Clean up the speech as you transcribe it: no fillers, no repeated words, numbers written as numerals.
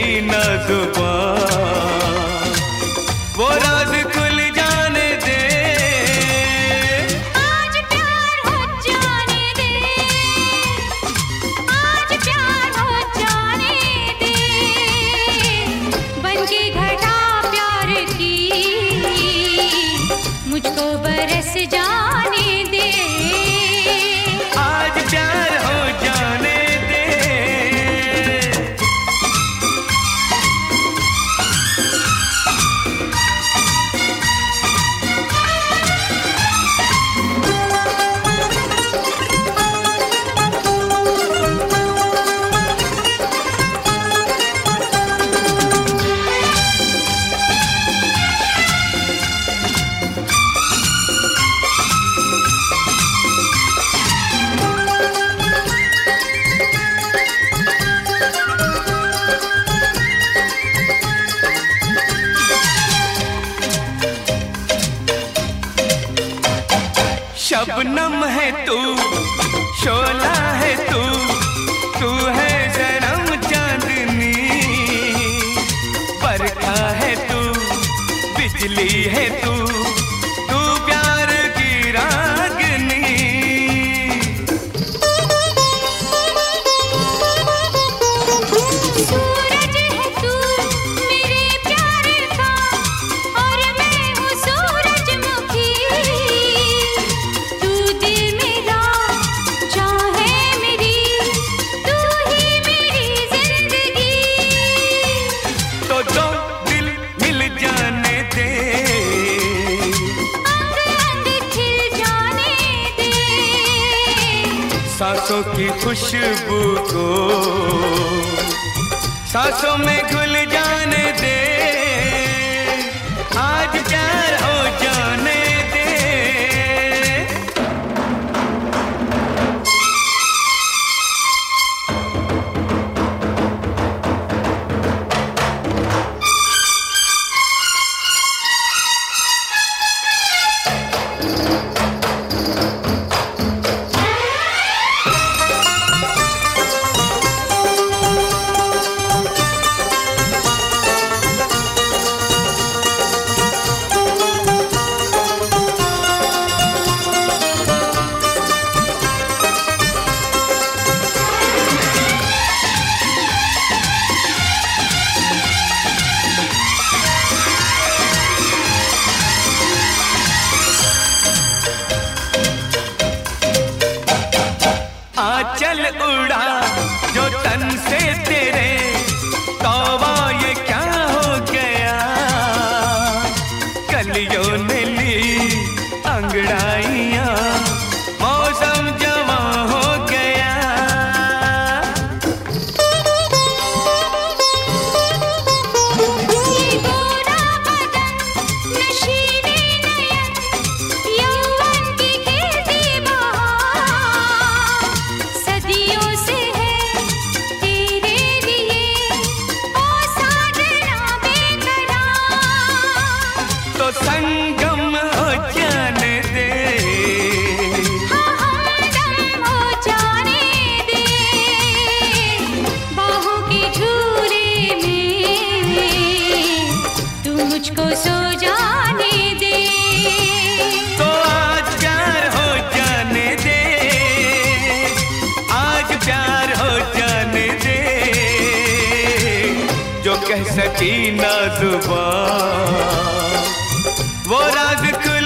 सकी ना जुबान, वो राज खुल जाने दे। आज प्यार हो जाने दे, आज प्यार हो जाने दे, बनके घटा प्यार की मुझको बरस जाने दे। आज प्यार हो जाने दे। शबनम है तू, शोला है तू, तू है जन्म चांदनी, बरखा है तू, बिजली है तू, तू प्यार की रागनी। सूरज है तू मेरे प्यार का, और मैं हूँ सूरजमुखी। सांसों की खुशबू को सांसों में घुल जाने दे। आज प्यार हो जाने दे। आंचल उड़ा जो तन से तेरे, तौबा ये क्या हो गया। कलियों ने ली अंगड़ाइयां, मौसम जमा हो गया। ये गोरा बदन, नशीले नयन, यौवन की खेती बहार, सदियों से है तेरे लिए ओ साजना बेकरार। तो संगम हो जाने दे, हाँ हमदम हो जाने दे, बाहों के झूले में तू मुझको सो जाने दे। तो आज प्यार हो जाने दे। आज प्यार हो जाने दे। जो कह सकी ना जुबान, वो राज खुल